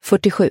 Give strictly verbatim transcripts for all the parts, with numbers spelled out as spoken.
fyrtiosju.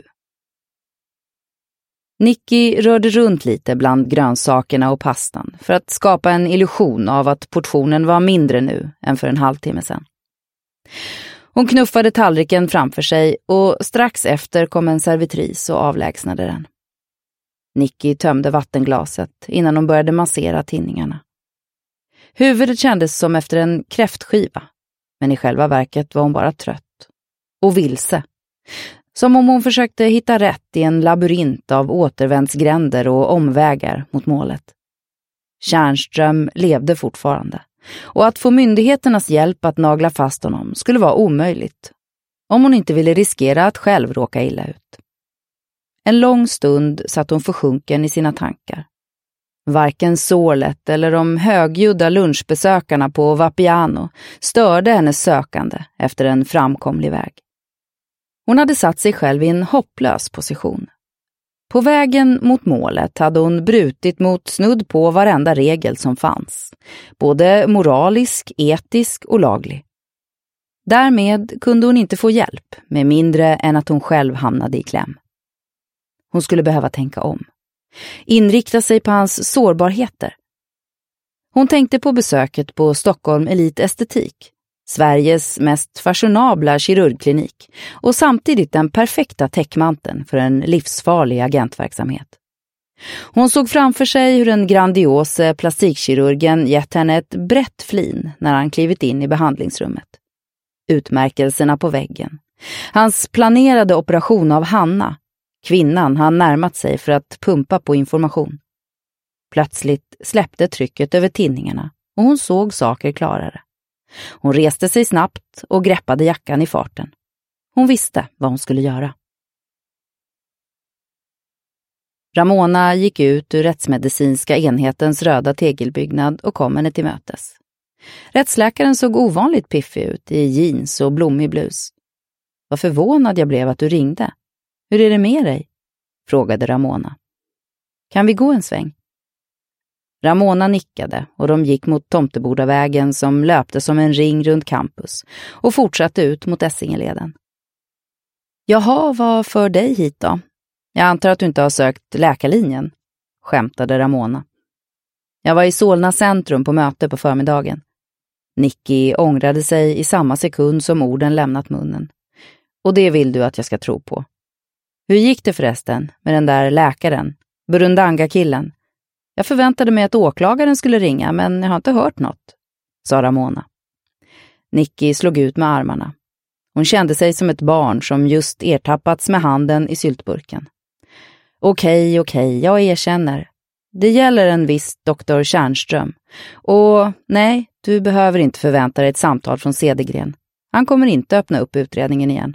Nicky rörde runt lite bland grönsakerna och pastan för att skapa en illusion av att portionen var mindre nu än för en halvtimme sedan. Hon knuffade tallriken framför sig och strax efter kom en servitris och avlägsnade den. Nicky tömde vattenglaset innan hon började massera tinningarna. Huvudet kändes som efter en kräftskiva, men i själva verket var hon bara trött. Och vilse. Som om hon försökte hitta rätt i en labyrint av återvändsgränder och omvägar mot målet. Tjärnström levde fortfarande. Och att få myndigheternas hjälp att nagla fast honom skulle vara omöjligt. Om hon inte ville riskera att själv råka illa ut. En lång stund satt hon försjunken i sina tankar. Varken sålet eller de högljudda lunchbesökarna på Vapiano störde hennes sökande efter en framkomlig väg. Hon hade satt sig själv i en hopplös position. På vägen mot målet hade hon brutit mot snudd på varenda regel som fanns. Både moralisk, etisk och laglig. Därmed kunde hon inte få hjälp med mindre än att hon själv hamnade i kläm. Hon skulle behöva tänka om. Inrikta sig på hans sårbarheter. Hon tänkte på besöket på Stockholm Elite Estetik, Sveriges mest fashionabla kirurgklinik och samtidigt den perfekta täckmanteln för en livsfarlig agentverksamhet. Hon såg framför sig hur den grandiose plastikkirurgen gett henne ett brett flin när han klivit in i behandlingsrummet. Utmärkelserna på väggen. Hans planerade operation av Hanna, kvinnan han närmat sig för att pumpa på information. Plötsligt släppte trycket över tinningarna och hon såg saker klarare. Hon reste sig snabbt och greppade jackan i farten. Hon visste vad hon skulle göra. Ramona gick ut ur rättsmedicinska enhetens röda tegelbyggnad och kom henne till mötes. Rättsläkaren såg ovanligt piffig ut i jeans och blommig blus. Vad förvånad jag blev att du ringde. Hur är det med dig? Frågade Ramona. Kan vi gå en sväng? Ramona nickade och de gick mot Tomtebodavägen som löpte som en ring runt campus och fortsatte ut mot Essingeleden. Jaha, vad för dig hit då? Jag antar att du inte har sökt läkarlinjen, skämtade Ramona. Jag var i Solna centrum på möte på förmiddagen. Nicky ångrade sig i samma sekund som orden lämnat munnen. Och det vill du att jag ska tro på. Hur gick det förresten med den där läkaren, Burundanga-killen? Jag förväntade mig att åklagaren skulle ringa, men jag har inte hört något, sa Ramona. Nicky slog ut med armarna. Hon kände sig som ett barn som just ertappats med handen i syltburken. Okej, okej, jag erkänner. Det gäller en viss doktor Tjärnström. Och nej, du behöver inte förvänta dig ett samtal från Cedergren. Han kommer inte öppna upp utredningen igen.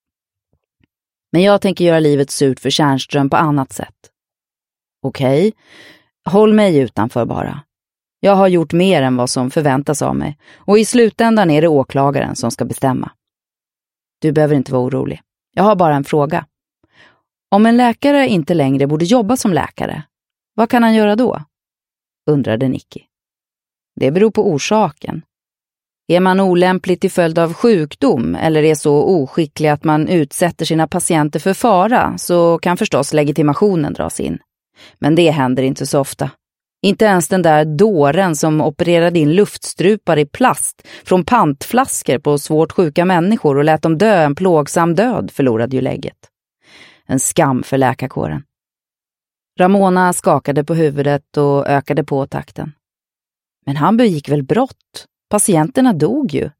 Men jag tänker göra livet surt för Tjärnström på annat sätt. Okej, håll mig utanför bara. Jag har gjort mer än vad som förväntas av mig. Och i slutändan är det åklagaren som ska bestämma. Du behöver inte vara orolig. Jag har bara en fråga. Om en läkare inte längre borde jobba som läkare, vad kan han göra då? Undrade Nicky. Det beror på orsaken. Är man olämplig till följd av sjukdom eller är så oskicklig att man utsätter sina patienter för fara så kan förstås legitimationen dras in. Men det händer inte så ofta. Inte ens den där dåren som opererade in luftstrupar i plast från pantflaskor på svårt sjuka människor och lät dem dö en plågsam död förlorade ju lägget. En skam för läkarkåren. Ramona skakade på huvudet och ökade på takten. Men han begick väl brott? Patienterna dog ju.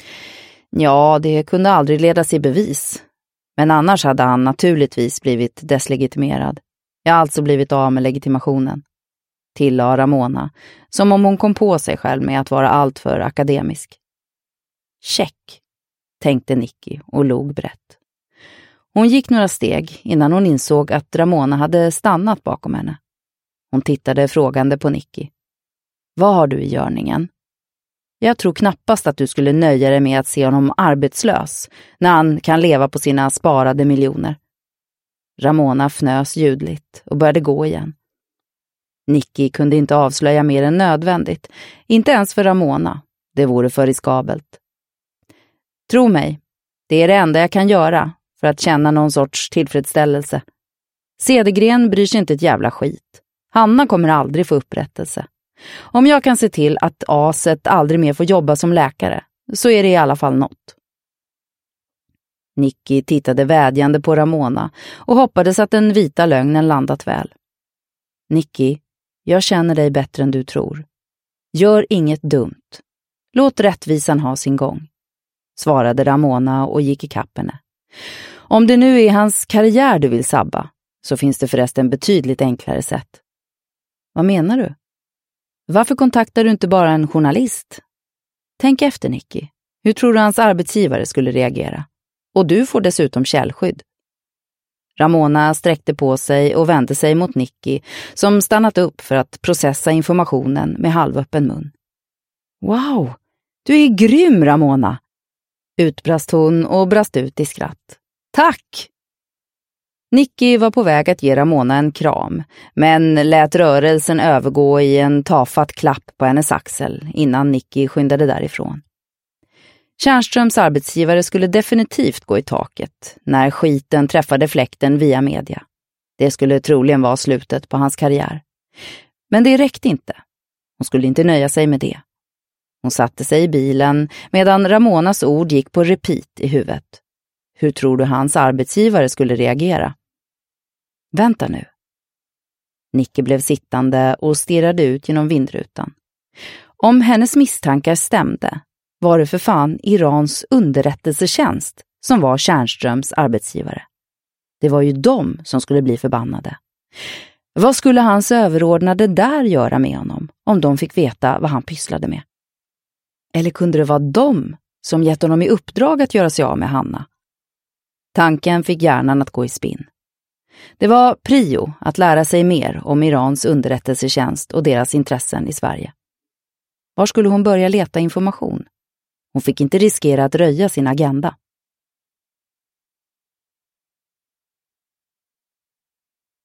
Ja, det kunde aldrig ledas i bevis. Men annars hade han naturligtvis blivit deslegitimerad. Jag har alltså blivit av med legitimationen. Tillade Ramona, som om hon kom på sig själv med att vara allt för akademisk. Check, tänkte Nicky och log brett. Hon gick några steg innan hon insåg att Ramona hade stannat bakom henne. Hon tittade frågande på Nicky. Vad har du i görningen? Jag tror knappast att du skulle nöja dig med att se honom arbetslös när han kan leva på sina sparade miljoner. Ramona fnös ljudligt och började gå igen. Nicky kunde inte avslöja mer än nödvändigt, inte ens för Ramona. Det vore för riskabelt. Tro mig, det är det enda jag kan göra för att känna någon sorts tillfredsställelse. Cedergren bryr sig inte ett jävla skit. Hanna kommer aldrig få upprättelse. Om jag kan se till att aset aldrig mer får jobba som läkare, så är det i alla fall något. Nicky tittade vädjande på Ramona och hoppades att den vita lögnen landat väl. Nicky, jag känner dig bättre än du tror. Gör inget dumt. Låt rättvisan ha sin gång, svarade Ramona och gick i kapp henne. Om det nu är hans karriär du vill sabba, så finns det förresten betydligt enklare sätt. Vad menar du? Varför kontaktar du inte bara en journalist? Tänk efter, Nicky. Hur tror du hans arbetsgivare skulle reagera? Och du får dessutom källskydd. Ramona sträckte på sig och vände sig mot Nicky, som stannat upp för att processa informationen med halvöppen mun. Wow, du är grym, Ramona! Utbrast hon och brast ut i skratt. Tack! Nicky var på väg att ge Ramona en kram, men lät rörelsen övergå i en tafatt klapp på hennes axel innan Nicky skyndade därifrån. Tjärnströms arbetsgivare skulle definitivt gå i taket när skiten träffade fläkten via media. Det skulle troligen vara slutet på hans karriär. Men det räckte inte. Hon skulle inte nöja sig med det. Hon satte sig i bilen medan Ramonas ord gick på repeat i huvudet. Hur tror du hans arbetsgivare skulle reagera? Vänta nu. Nicky blev sittande och stirrade ut genom vindrutan. Om hennes misstankar stämde, var det för fan Irans underrättelsetjänst som var Tjärnströms arbetsgivare. Det var ju de som skulle bli förbannade. Vad skulle hans överordnade där göra med honom om de fick veta vad han pysslade med? Eller kunde det vara de som gett honom i uppdrag att göra sig av med Hanna? Tanken fick hjärnan att gå i spinn. Det var prio att lära sig mer om Irans underrättelsetjänst och deras intressen i Sverige. Var skulle hon börja leta information? Hon fick inte riskera att röja sin agenda.